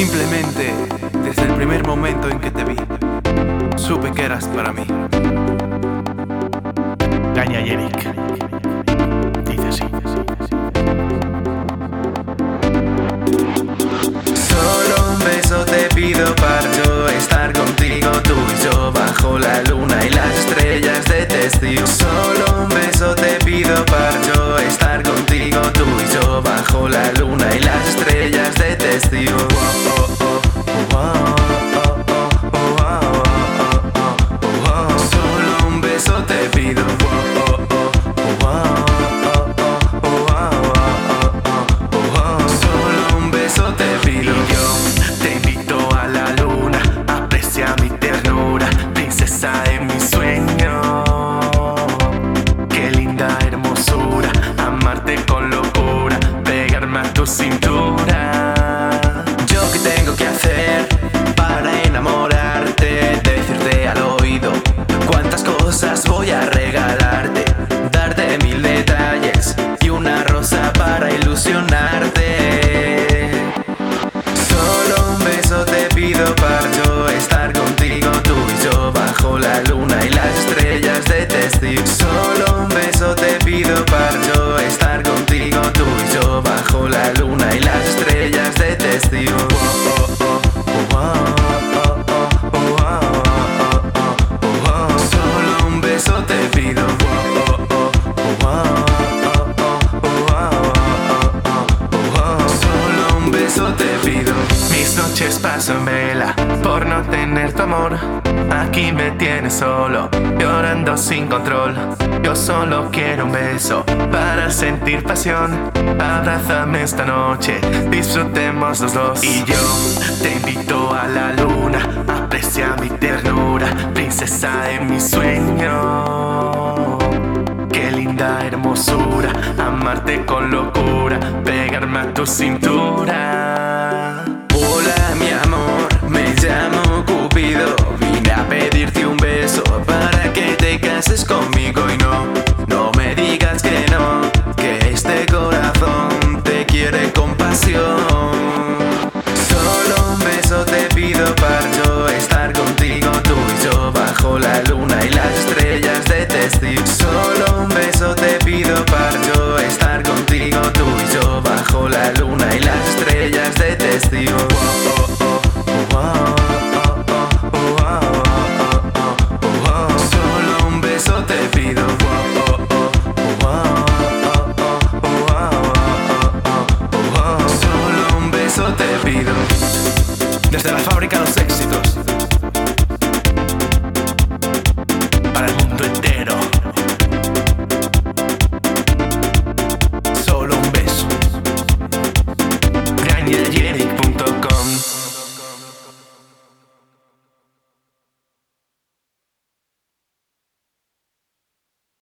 Simplemente, desde el primer momento en que te vi, supe que eras para mí. Gaña y Eric. Dice así. Solo un beso te pido para yo estar contigo, tú y yo bajo la luna y las estrellas de testigo. Solo un beso te pido para yo estar contigo, tú y yo bajo la luna y las estrellas de testigo. Solo un beso te pido. Solo un beso te pido. Yo te invito a la luna, aprecia mi ternura, princesa de mi sueño. Qué linda hermosura, amarte con locura, pegarme a tu cintura. Yo qué tengo que hacer para enamorarte, decirte al oído cuántas cosas voy a regalarte, darte 1000 detalles y una rosa para ilusionarte. Solo un beso te pido para yo estar contigo, tú y yo bajo la luna y las estrellas de testigo. Solo un beso te pido para yo estar contigo, tú y yo bajo la luna y las estrellas de testigo. Solo un beso te pido. Solo un beso te pido. Mis noches paso en vela por no tener tu amor. Aquí me tienes solo, llorando sin control. Yo solo quiero un beso para sentir pasión. Abrázame esta noche, disfrutemos los dos. Y yo te invito a la luna, aprecia mi ternura, princesa de mi sueño. Qué linda hermosura, amarte con locura, pegarme a tu cintura. Hola mi amor, me llamo Cupido, vine a pedirte un beso para que te cases conmigo. Y no me digas que no, que este corazón te quiere con pasión. Solo un beso te pido para yo estar contigo, tú y yo bajo la luna y las estrellas de testigo. Solo un beso te pido para yo estar contigo, tú y yo bajo la luna y las estrellas de testigo. Solo un beso te pido. Solo un beso te pido. Desde la fábrica Los Éxitos.